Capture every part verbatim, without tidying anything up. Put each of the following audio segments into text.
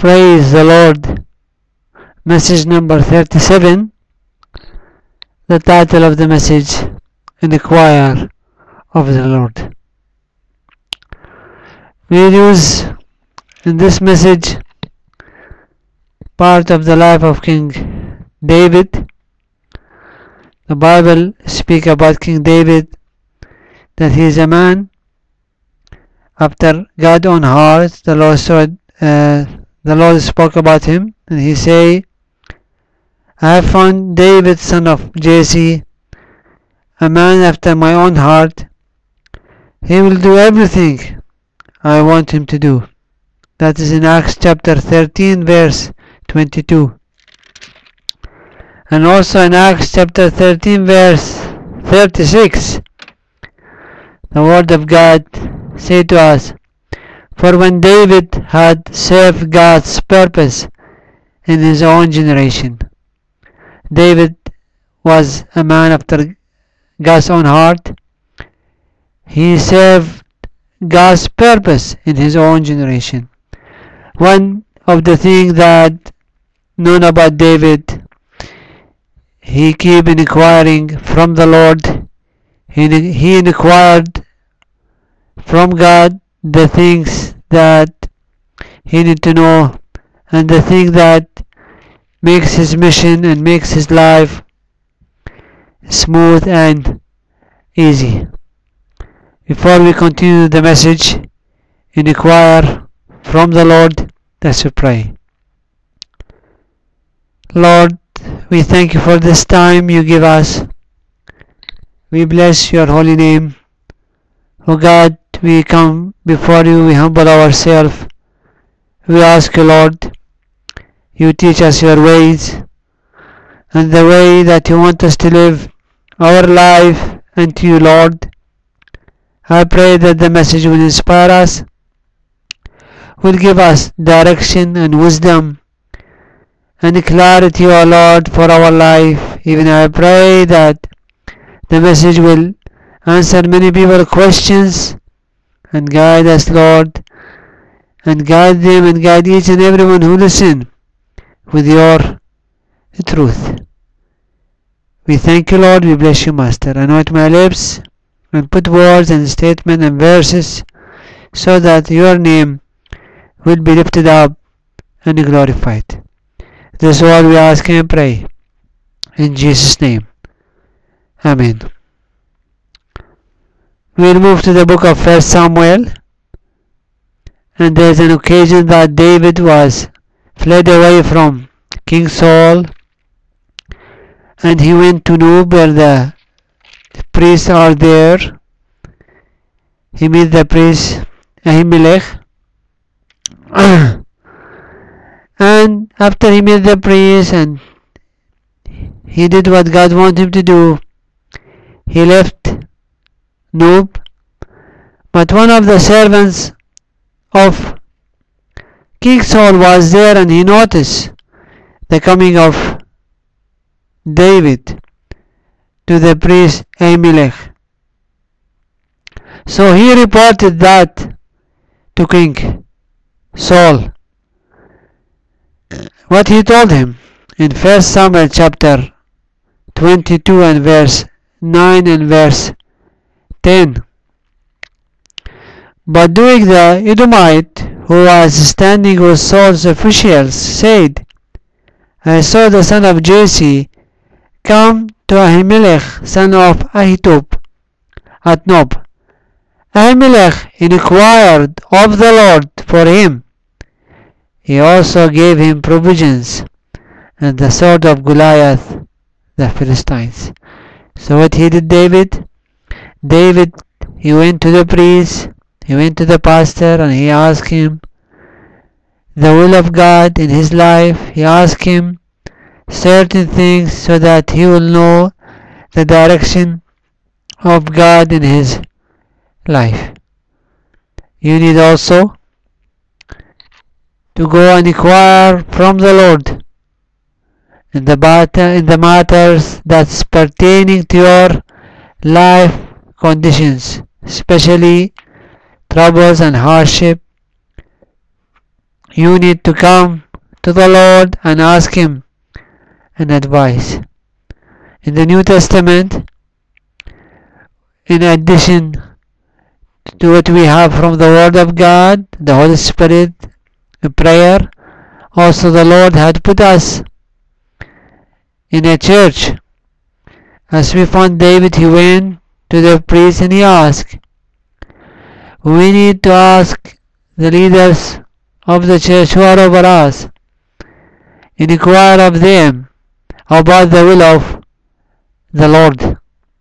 Praise the Lord. Message number thirty-seven. The title of the message: In the Choir of the Lord. We use in this message part of the life of King David. The Bible speaks about King David, that he is a man after God's own heart. The Lord said, uh, the Lord spoke about him, and he say, I have found David, son of Jesse, a man after my own heart. He will do everything I want him to do. That is in Acts chapter thirteen, verse twenty-two. And also in Acts chapter thirteen, verse thirty-six, the word of God say to us, for when David had served God's purpose in his own generation. David was a man after God's own heart. He served God's purpose in his own generation. One of the things that known about David, he kept inquiring from the Lord. He, he inquired from God the things that he need to know, and the thing that makes his mission and makes his life smooth and easy. Before we continue the message, inquire from the Lord. Let's pray. Lord, we thank you for this time you give us. We bless your holy name. Oh God, we come before you, we humble ourselves. We ask you, Lord, you teach us your ways and the way that you want us to live our life unto you, Lord. I pray that the message will inspire us, will give us direction and wisdom and clarity, O Lord, for our life. Even I pray that the message will answer many people's questions and guide us, Lord, and guide them and guide each and everyone who listen with your truth. We thank you, Lord. We bless you, Master. Anoint my lips and put words and statements and verses so that your name will be lifted up and glorified. This is all we ask and pray. In Jesus' name. Amen. We'll move to the book of First Samuel. And there's an occasion that David was fled away from King Saul, and he went to Nob where the priests are there. He met the priest Ahimelech, and after he met the priest and he did what God wanted him to do, he left Nob. But one of the servants of King Saul was there, and he noticed the coming of David to the priest Ahimelech. So he reported that to King Saul. What he told him in First Samuel chapter twenty-two and verse nine and verse ten. But Doeg the Edomite, who was standing with Saul's officials, said, I saw the son of Jesse come to Ahimelech, son of Ahitub, at Nob. Ahimelech inquired of the Lord for him. He also gave him provisions and the sword of Goliath, the Philistines. So what he did, David? David, he went to the priest, he went to the pastor, and he asked him the will of God in his life. He asked him certain things so that he will know the direction of God in his life. You need also to go and inquire from the Lord in the matter, in the matters that's pertaining to your life conditions, especially troubles and hardship you need to come to the Lord and ask Him an advice. In the New Testament, in addition to what we have from the Word of God, the Holy Spirit, prayer, also the Lord had put us in a church. As we found David, he went to the priest and he asked. We need to ask the leaders of the church who are over us, inquire of them about the will of the Lord,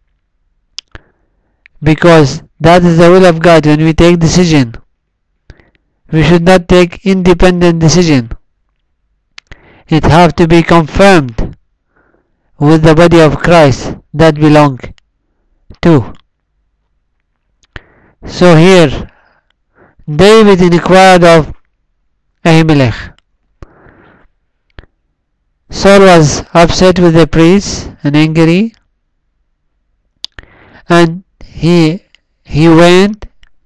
because that is the will of God. When we take decision, we should not take independent decision. It have to be confirmed with the body of Christ that belong to. So here David inquired of Ahimelech. Saul was upset with the priest and angry, and he he went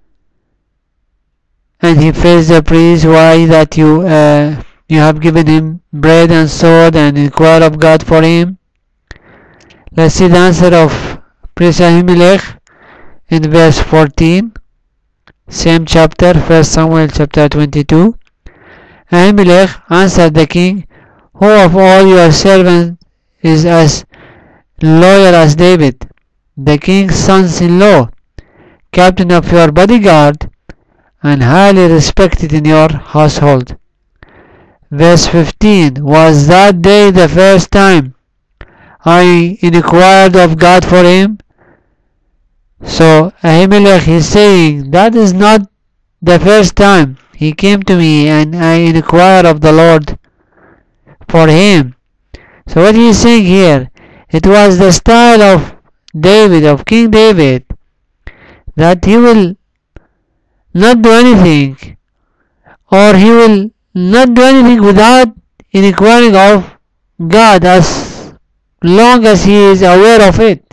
and he faced the priest. Why that you uh, you have given him bread and sword, and inquired of God for him? Let's see the answer of priest Ahimelech in verse fourteen, same chapter, First Samuel chapter twenty-two. Ahimelech answered the king, who of all your servants is as loyal as David, the king's sons-in-law, captain of your bodyguard, and highly respected in your household? Verse fifteen, was that day the first time I inquired of God for him? So Ahimelech is saying, that is not the first time he came to me and I inquired of the Lord for him. So what he is saying here, it was the style of David, of King David, that he will not do anything, or he will not do anything without inquiring of God, as long as he is aware of it.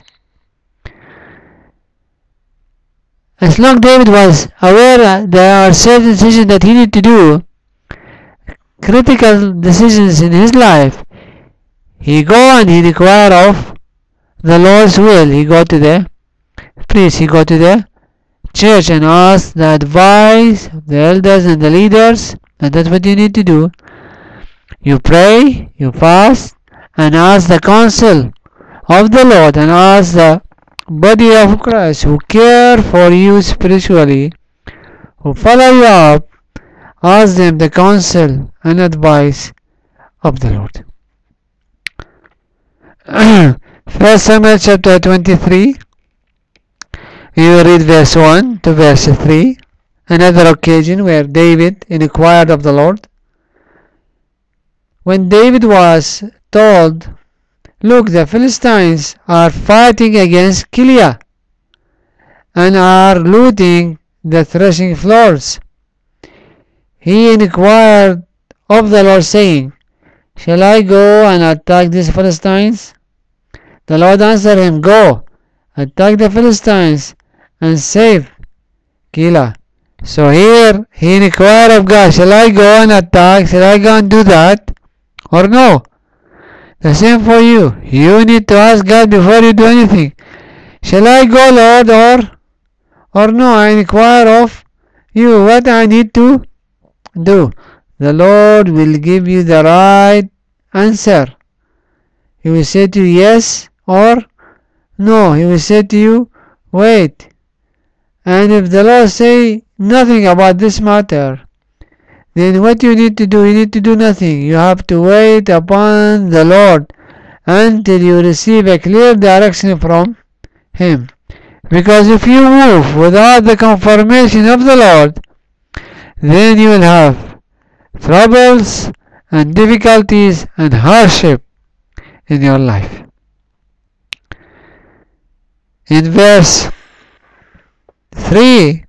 As long as David was aware there are certain decisions that he need to do, critical decisions in his life, he go and he inquire of the Lord's will. He go to the priest, he go to the church and ask the advice of the elders and the leaders, and that's what you need to do. You pray, you fast, and ask the counsel of the Lord, and ask the body of Christ who care for you spiritually, who follow you up, ask them the counsel and advice of the Lord. First Samuel chapter twenty-three, we will read verse one to verse three. Another occasion where David inquired of the Lord. When David was told, look, the Philistines are fighting against Keilah and are looting the threshing floors, he inquired of the Lord, saying, shall I go and attack these Philistines? The Lord answered him, go, attack the Philistines and save Keilah. So here he inquired of God, shall I go and attack? Shall I go and do that? Or no? The same for you. You need to ask God before you do anything. Shall I go, Lord, or or no? I inquire of you what I need to do. The Lord will give you the right answer. He will say to you yes or no. He will say to you wait. And if the Lord say nothing about this matter, then what you need to do, you need to do nothing. You have to wait upon the Lord until you receive a clear direction from Him. Because if you move without the confirmation of the Lord, then you will have troubles and difficulties and hardship in your life. In verse three,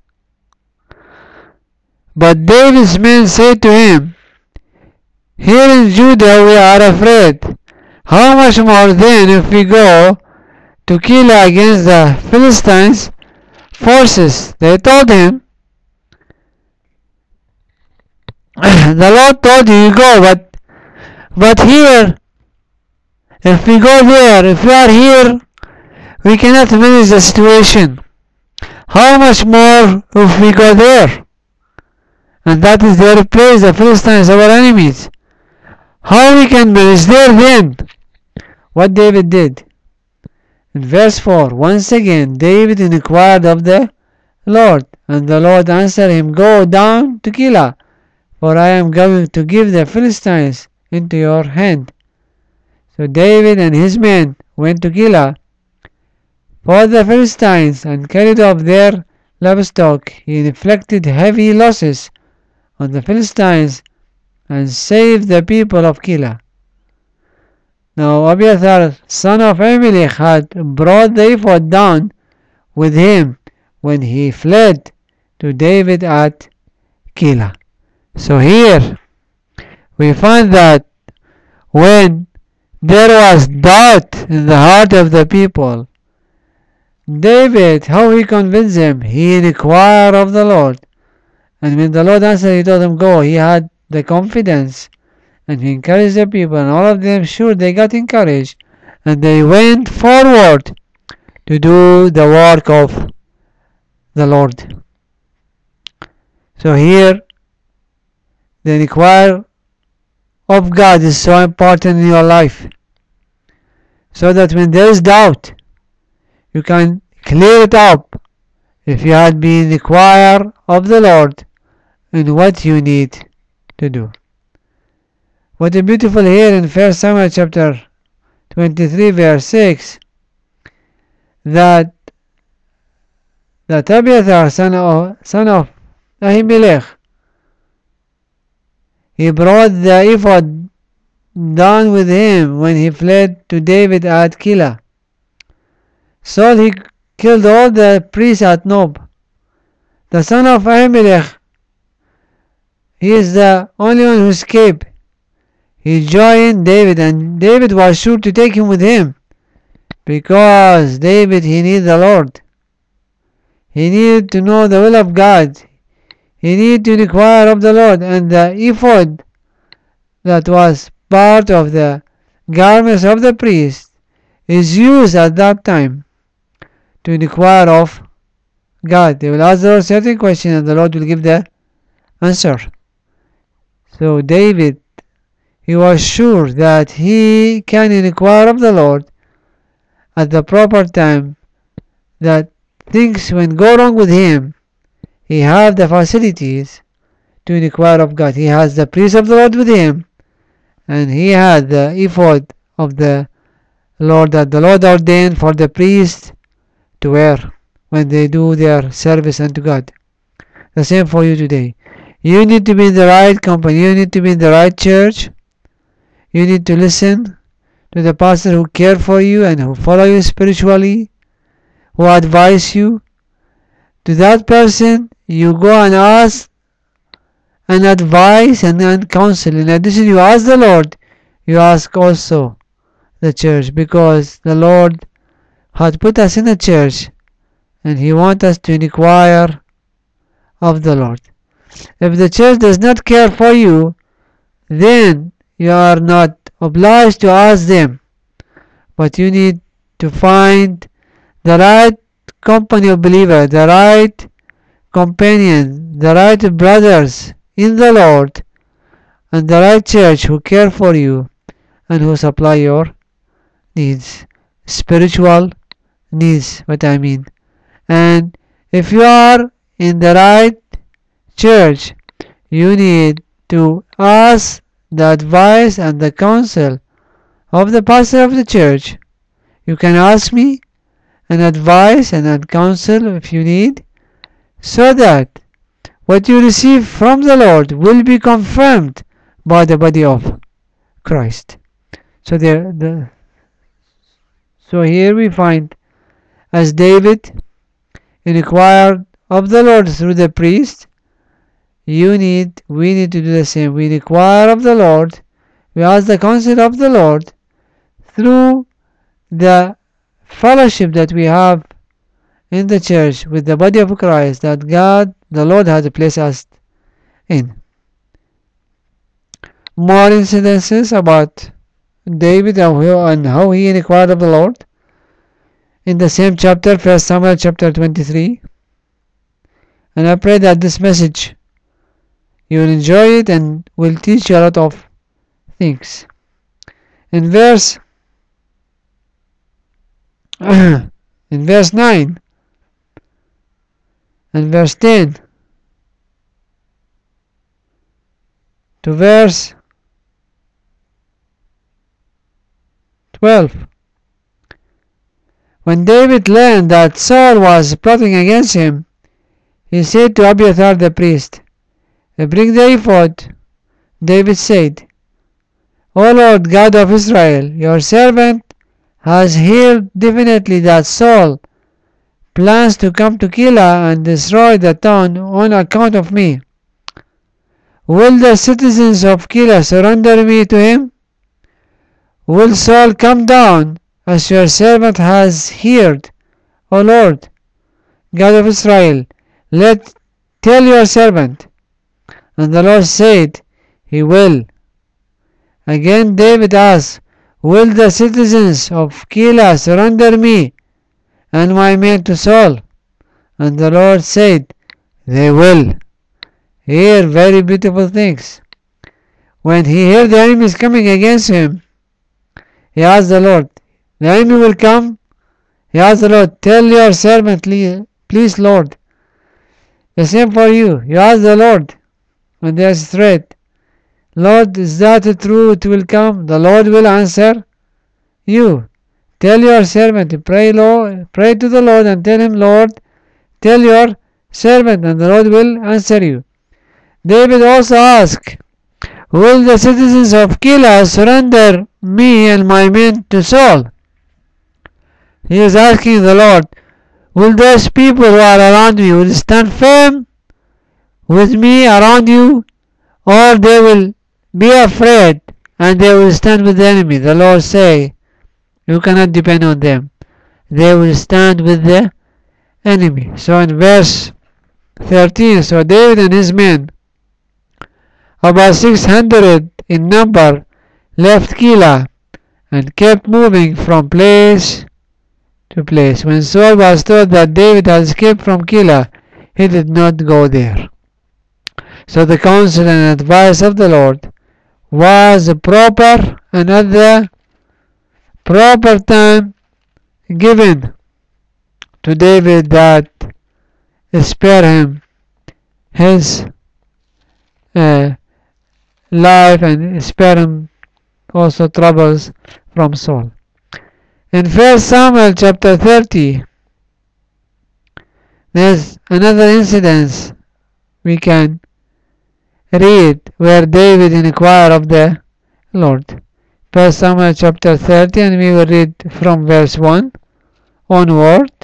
but David's men said to him, here in Judah we are afraid. How much more then if we go to Keilah against the Philistines' forces? They told him, The Lord told you, you go, but but here, if we go there, if we are here, we cannot manage the situation. How much more if we go there? And that is their place, the Philistines, our enemies. How we can manage there then? What David did. In verse four, once again, David inquired of the Lord, and the Lord answered him, Go down to Keilah, for I am going to give the Philistines into your hand. So David and his men went to Keilah for the Philistines and carried off their livestock. He inflicted heavy losses on the Philistines and saved the people of Keilah. Now Abiathar, son of Ahimelech, had brought the ephod down with him when he fled to David at Keilah. So here we find that when there was doubt in the heart of the people, David, how he convinced them? He inquired of the Lord. And when the Lord answered, he told him, Go. He had the confidence. And he encouraged the people. And all of them, sure, they got encouraged. And they went forward to do the work of the Lord. So here, the inquiry of God is so important in your life. So that when there is doubt, you can clear it up if you had been inquire of the Lord in what you need to do. What a beautiful here in First Samuel chapter twenty-three verse six, that that Abiathar son of, son of Ahimelech, he brought the ephod down with him when he fled to David at Keilah. Saul, he killed all the priests at Nob. The son of Ahimelech, he is the only one who escaped. He joined David, and David was sure to take him with him, because David, he needed the Lord. He needed to know the will of God. He needed to inquire of the Lord, and the ephod that was part of the garments of the priest is used at that time to inquire of God. They will ask the Lord certain question, and the Lord will give the answer. So David, he was sure that he can inquire of the Lord at the proper time, that things when go wrong with him, he have the facilities to inquire of God. He has the priest of the Lord with him, and he had the ephod of the Lord that the Lord ordained for the priest to wear when they do their service unto God. The same for you today. You need to be in the right company. You need to be in the right church. You need to listen to the pastor who care for you and who follow you spiritually, who advise you. To that person, you go and ask and advise and, and counsel. In addition, you ask the Lord, you ask also the church, because the Lord had put us in a church and He wants us to inquire of the Lord. If the church does not care for you, then you are not obliged to ask them, but you need to find the right company of believers, the right companion, the right brothers in the Lord, and the right church who care for you and who supply your needs, spiritual needs, what I mean. And if you are in the right church, you need to ask the advice and the counsel of the pastor of the church. You can ask me and advice and counsel if you need, so that what you receive from the Lord will be confirmed by the body of Christ. So there, the so here we find, as David inquired of the Lord through the priest, you need, we need to do the same. We inquire of the Lord, we ask the counsel of the Lord through the fellowship that we have in the church with the body of Christ that God, the Lord, has placed us in. more incidences about David and how he inquired of the Lord in the same chapter, First Samuel chapter twenty-three. And I pray that this message, you will enjoy it and will teach you a lot of things. In verse in verse nine and verse ten to verse twelve, when David learned that Saul was plotting against him, he said to Abiathar the priest, "Bring the ephod." David said, "O Lord God of Israel, your servant has heard definitely that Saul plans to come to Keilah and destroy the town on account of me. Will the citizens of Keilah surrender me to him? Will Saul come down as your servant has heard? O Lord, God of Israel, let tell your servant." And the Lord said, "He will." Again David asked, "Will the citizens of Keilah surrender me and my men to Saul?" And the Lord said, "They will." Here, very beautiful things. When he heard the enemies coming against him, he asked the Lord, "The enemy will come?" He asked the Lord, "Tell your servant, please, Lord." The same for you. You ask the Lord when there's threat, "Lord, is that true it will come?" The Lord will answer you. Tell your servant, pray, Lord, pray to the Lord and tell him, "Lord, tell your servant," and the Lord will answer you. David also asked, "Will the citizens of Keilah surrender me and my men to Saul?" He is asking the Lord, will those people who are around me will stand firm with me around you, or they will be afraid and they will stand with the enemy? The Lord say, you cannot depend on them. They will stand with the enemy. So in verse thirteen, so David and his men, about six hundred in number, left Keilah and kept moving from place to place. When Saul was told that David had escaped from Keilah, he did not go there. So the counsel and advice of the Lord was proper and at the proper time given to David that spare him his uh, life and spare him also troubles from Saul. In First Samuel chapter thirty, there's another incident we can read where David inquired of the Lord. First Samuel chapter thirty, and we will read from verse one onward.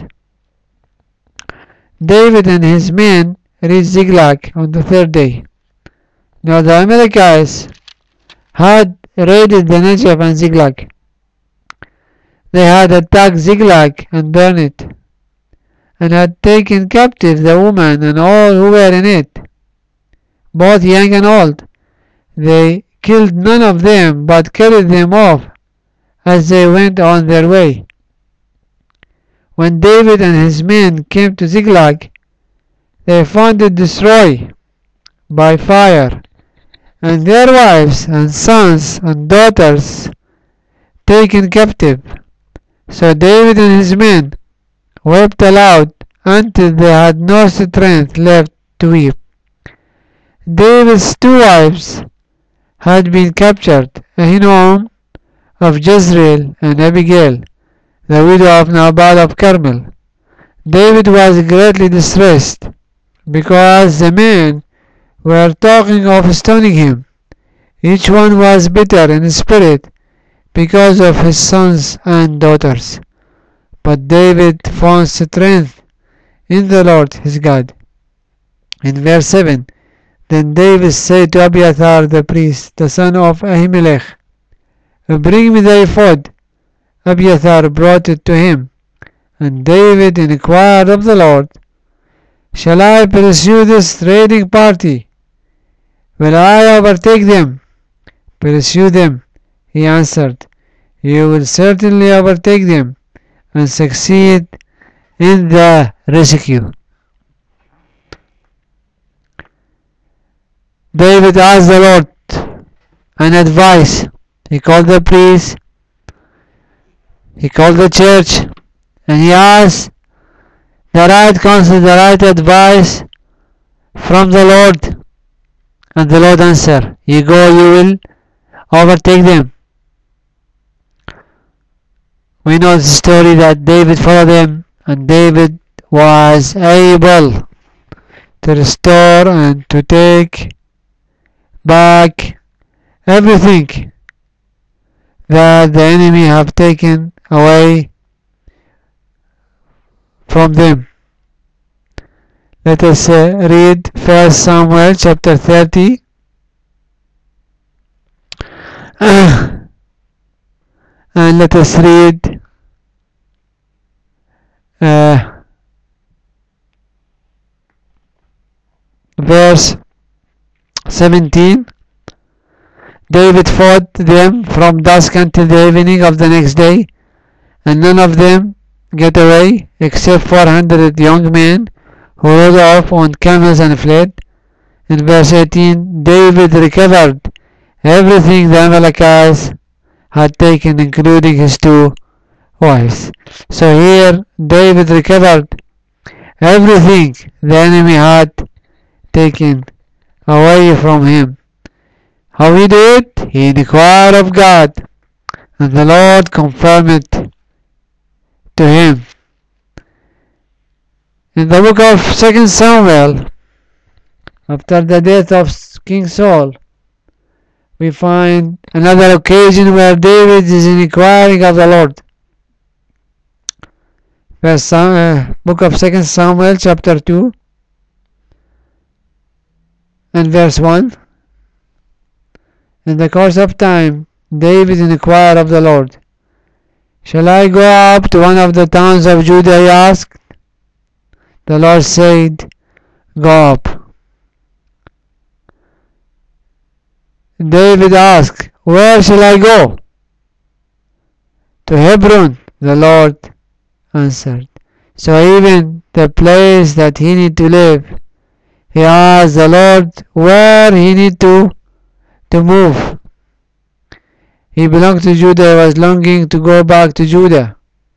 David and his men reached Ziklag on the third day. Now the Amalekites had raided the Negev and Ziklag. They had attacked Ziklag and burned it, and had taken captive the woman and all who were in it, both young and old. They killed none of them, but carried them off as they went on their way. When David and his men came to Ziklag, they found it destroyed by fire, and their wives and sons and daughters taken captive. So David and his men wept aloud until they had no strength left to weep. David's two wives had been captured, Ahinoam of Jezreel and Abigail, the widow of Nabal of Carmel. David was greatly distressed because the men were talking of stoning him. Each one was bitter in spirit because of his sons and daughters. But David found strength in the Lord his God. In verse seven, then David said to Abiathar the priest, the son of Ahimelech, "Bring me the ephod." Abiathar brought it to him, and David inquired of the Lord, "Shall I pursue this raiding party? Will I overtake them? Pursue them, he answered. You will certainly overtake them and succeed in the rescue. David asked the Lord an advice. He called the priest, he called the church, and he asked the right counsel, the right advice from the Lord. And the Lord answered, you go, you will overtake them. We know the story that David followed them, and David was able to restore and to take back everything that the enemy have taken away from them. Let us uh, read First Samuel chapter thirty. And let us read uh, verse seventeen. David fought them from dusk until the evening of the next day, and none of them get away except four hundred young men who rode off on camels and fled. In verse eighteen, David recovered everything the Amalekites had taken, including his two wives. So here David recovered everything the enemy had taken away from him. How he do it? He inquired of God, and the Lord confirmed it to him. In the book of Second Samuel, after the death of King Saul, we find another occasion where David is inquiring of the Lord. First, uh, book of Second Samuel, chapter two, and verse one. In the course of time, David inquired of the Lord, shall I go up to one of the towns of Judah? He asked. The Lord said, go up. David asked, where shall I go? To Hebron, the Lord answered. So even the place that he need to live, he asked the Lord where he need to to move. He belonged to Judah, he was longing to go back to Judah.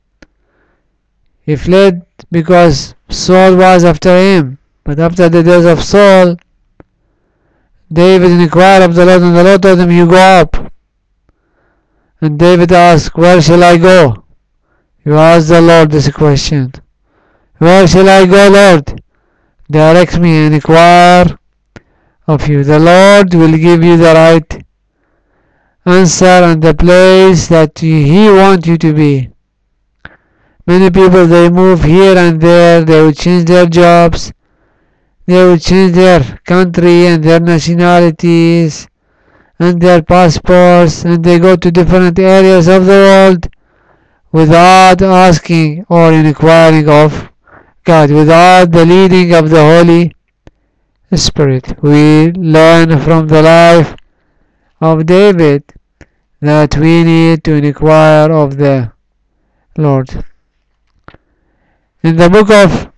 He fled because Saul was after him. But after the death of Saul, David inquired of the Lord, and the Lord told him, you go up. And David asked, where shall I go? You ask the Lord this question. Where shall I go, Lord? Direct me and inquire of you. The Lord will give you the right answer and the place that he wants you to be. Many people, they move here and there, they will change their jobs, they will change their country and their nationalities and their passports, and they go to different areas of the world without asking or inquiring of God, without the leading of the Holy Spirit. We learn from the life of David that we need to inquire of the Lord. In the book of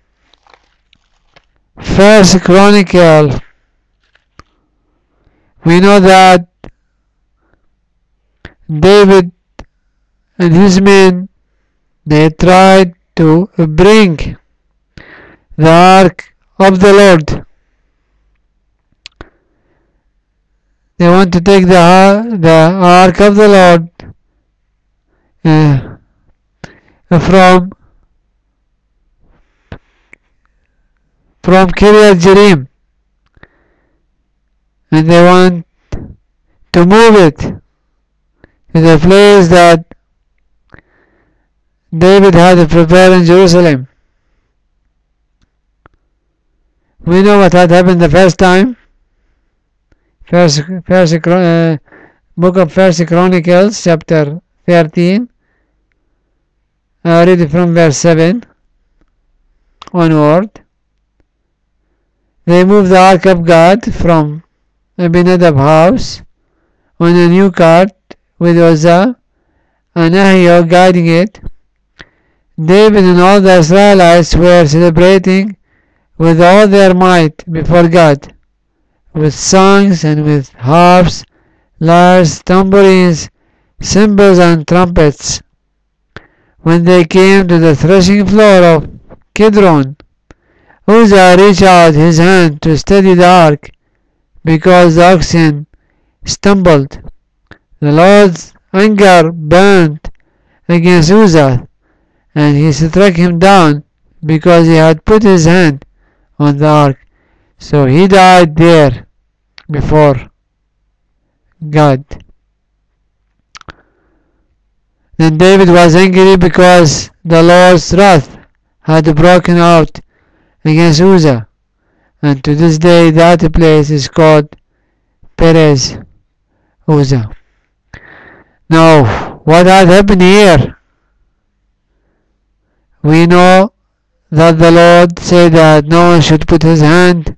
First Chronicle, we know that David and his men, they tried to bring the ark of the Lord. They want to take the, the ark of the Lord uh, from from Kiryat Jearim, and they want to move it to the place that David had prepared in Jerusalem. We know what had happened the first time. First, first uh, book of First Chronicles, chapter thirteen. I read it from verse seven onward. They moved the ark of God from Abinadab's house on a new cart with Uzzah and Ahio guiding it. David and all the Israelites were celebrating with all their might before God, with songs and with harps, lyres, tambourines, cymbals and trumpets. When they came to the threshing floor of Kidron, Uzzah reached out his hand to steady the ark because the oxen stumbled. The Lord's anger burned against Uzzah, and he struck him down because he had put his hand on the ark. So he died there before God. Then David was angry because the Lord's wrath had broken out against Uzzah, and to this day that place is called Perez Uzzah. Now, what had happened here? We know that the Lord said that no one should put his hand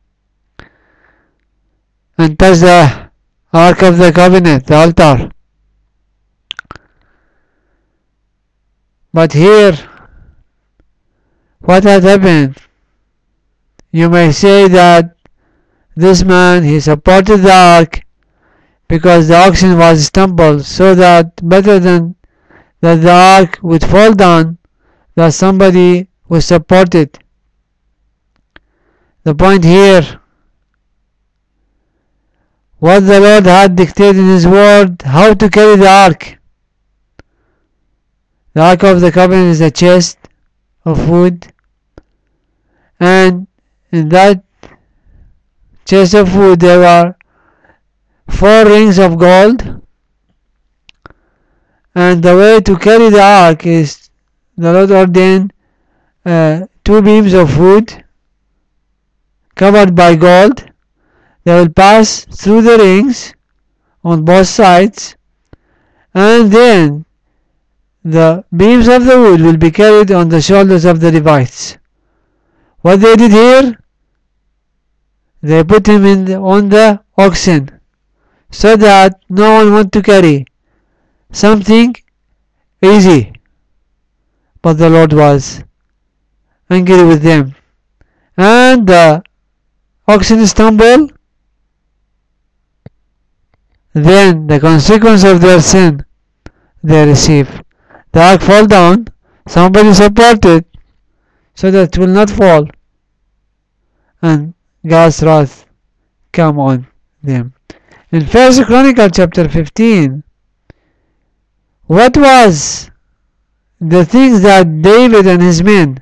and touch the Ark of the Covenant, the altar. But here, what had happened? You may say that this man, he supported the ark because the oxen was stumbled, so that better than that the ark would fall down, that somebody would support it. The point here, what the Lord had dictated in His word, how to carry the ark. The Ark of the Covenant is a chest of wood, and in that chest of wood there were four rings of gold, and the way to carry the ark is the Lord ordained uh, two beams of wood covered by gold. They will pass through the rings on both sides, and then the beams of the wood will be carried on the shoulders of the Levites. What they did here, they put him in the, on the oxen, so that no one want to carry something easy. But the Lord was angry with them, and the oxen stumble. Then the consequence of their sin they receive. The ark fall down, somebody support it so that it will not fall, and God's wrath come on them. In First Chronicles chapter fifteen, what was the things that David and his men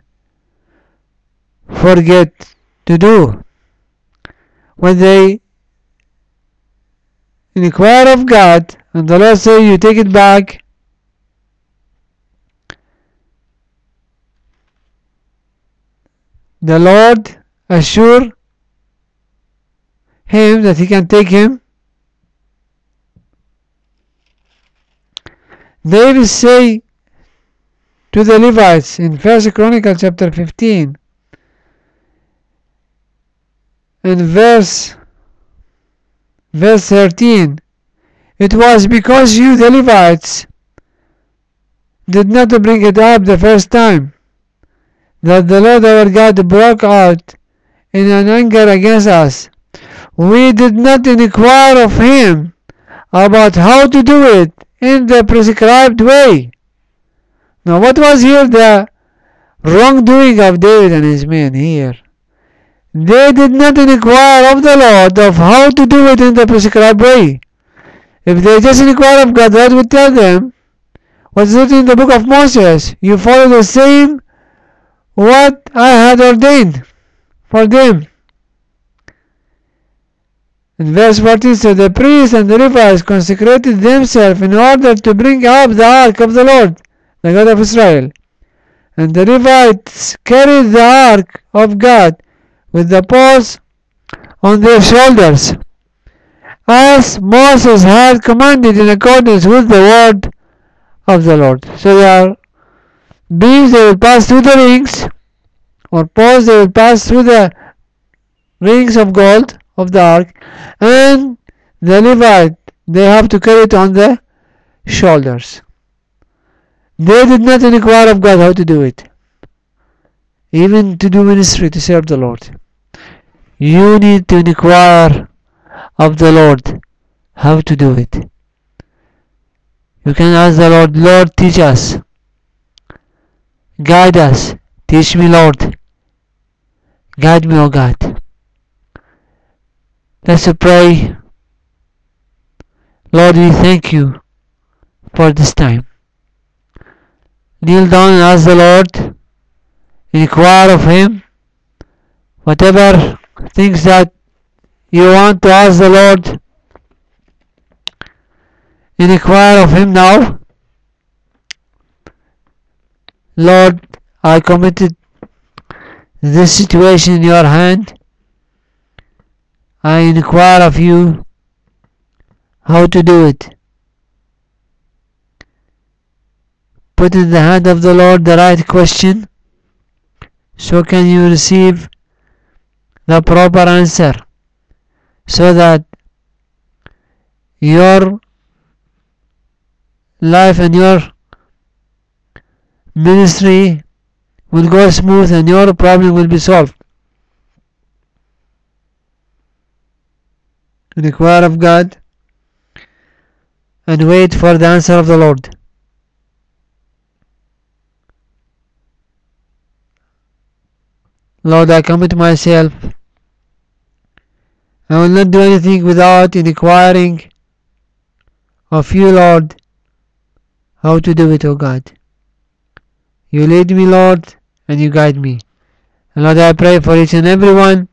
forget to do when they inquire of God, and the Lord say, you take it back? The Lord assure him that he can take him. David say to the Levites in First Chronicles chapter fifteen, in verse verse thirteen, it was because you, the Levites, did not bring it up the first time, that the Lord our God broke out in an anger against us. We did not inquire of him about how to do it in the prescribed way. Now, what was here the wrongdoing of David and his men here? They did not inquire of the Lord of how to do it in the prescribed way. If they just inquire of God, God would tell them what is written in the book of Moses. You follow the same what I had ordained for them. In verse fourteen, so the priests and the Levites consecrated themselves in order to bring up the ark of the Lord, the God of Israel. And the Levites carried the ark of God with the poles on their shoulders, as Moses had commanded in accordance with the word of the Lord. So there are beams, they will pass through the rings, or poles, they will pass through the rings of gold of the ark, and the Levite They have to carry it on their shoulders. They did not inquire of God how to do it. Even to do ministry, to serve the Lord. You need to inquire of the Lord how to do it. You can ask the Lord, Lord, teach us. Guide us. Teach me, Lord. Guide me, O God. Let's pray. Lord, we thank you for this time. Kneel down and ask the Lord. Inquire of Him. Whatever things that you want to ask the Lord, inquire of Him now. Lord, I committed this situation in your hand. I inquire of you how to do it. Put in the hand of the Lord the right question, so can you receive the proper answer, so that your life and your ministry will go smooth and your problem will be solved. Inquire of God and wait for the answer of the Lord. Lord, I commit myself. I will not do anything without inquiring of you, Lord, how to do it, O God. You lead me, Lord, and you guide me. And Lord, I pray for each and every one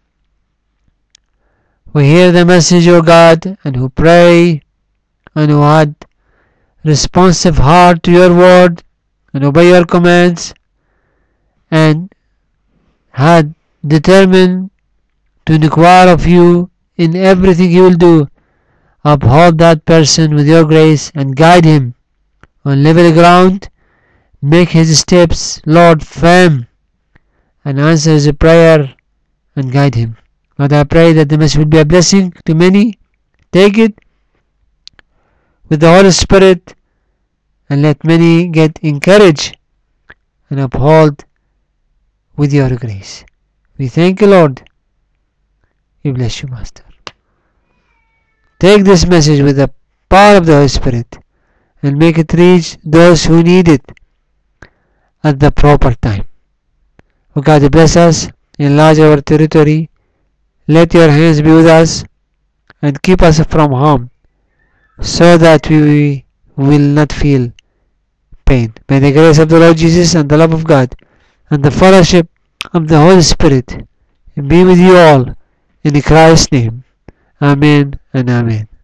who hear the message, O God, and who pray, and who had responsive heart to your word, and obey your commands, and had determined to inquire of you in everything you will do. Uphold that person with your grace and guide him on level ground. Make his steps, Lord, firm, and answer his prayer and guide him. Lord, I pray that the message will be a blessing to many. Take it with the Holy Spirit and let many get encouraged and uphold with your grace. We thank you, Lord. We bless you, Master. Take this message with the power of the Holy Spirit and make it reach those who need it at the proper time. Oh God, bless us, enlarge our territory, let your hands be with us and keep us from harm, so that we will not feel pain. May the grace of the Lord Jesus and the love of God and the fellowship of the Holy Spirit be with you all, in Christ's name. Amen and amen.